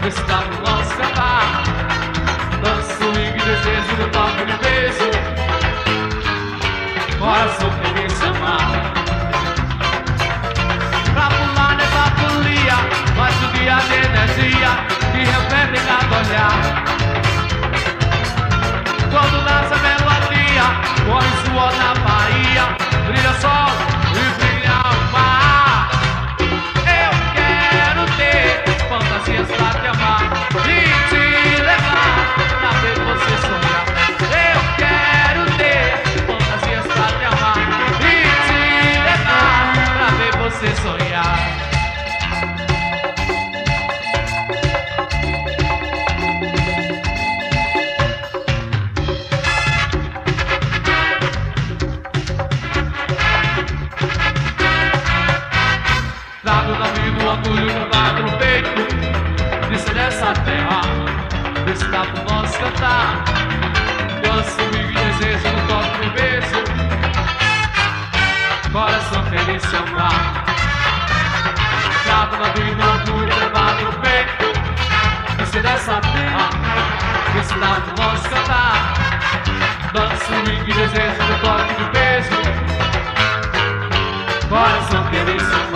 está no nosso cantar. Dança, swing, desejo, no toque de beijo. Coração feliz se amar. Pra pular nessa folia, mais um dia de energia que reflete em cada olhar. Quando nasce a melodia, corre suor na Bahia, brilha sol e brilha o mar. Eu quero ter fantasias pra te amar e te levar pra ver você sonhar. Eu quero ter fantasias pra te amar e te levar pra ver você sonhar. Trago na vida o orgulho guardado no peito de ser dessa terra, desse dá pro nosso cantar. Dança comigo e desejo no toque de beijo. Coração feliz se amar. Trago na vida o orgulho guardado no peito de ser dessa terra, desse dá pro nosso cantar. Dança comigo e desejo no toque de beijo. Coração feliz se amar.